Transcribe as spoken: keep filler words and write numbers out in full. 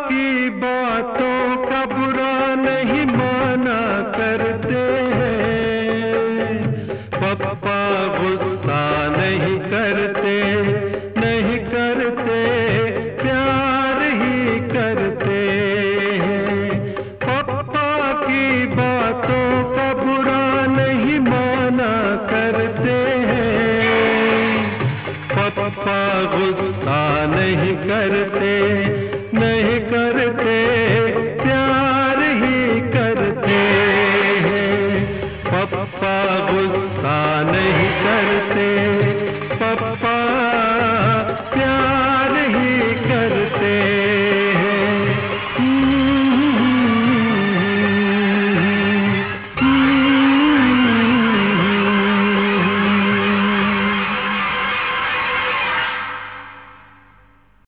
की बातों का बुरा नहीं माना करते हैं। पप्पा गुस्सा नहीं करते, नहीं करते, प्यार ही करते हैं। पप्पा की बातों का बुरा नहीं माना करते हैं। पप्पा गुस्सा नहीं करते।